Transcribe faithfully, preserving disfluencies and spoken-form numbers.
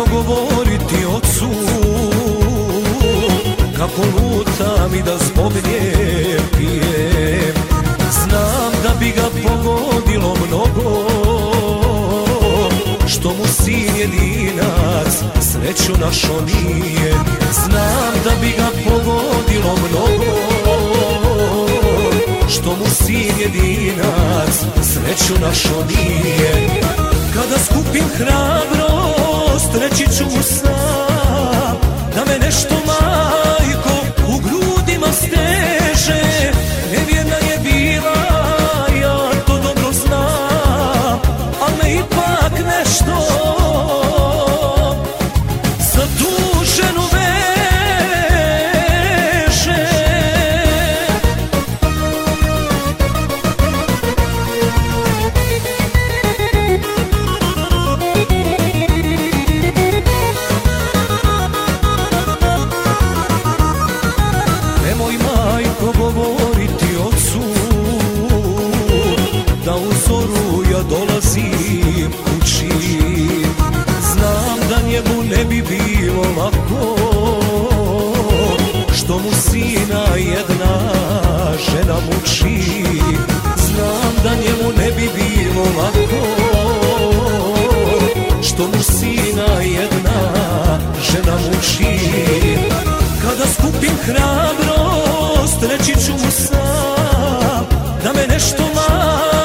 govoriti ocu kako lutam i da zbog nje pijem. Znam da bi ga pogodilo mnogo što mu sin jedinac sreću našo nije. Znam da bi ga pogodilo mnogo što mu sin jedinac sreću našo nije. Kada skupim hrabrost reći ću mu sam da me nešto majko u grudima steže. Nevjerna je bila, ja to dobro znam, al me ipak nešto za tu ženu veže. Nemoj majko govoriti ocu da u zoru ja dolazim kući. Znam da njemu ne bi bilo lako što mu sina jedna žena muči. Znam da njemu ne bi bilo lako što mu sina jedna žena muči. Kada skupim hrabrost reći ću mu sam da me nešto majko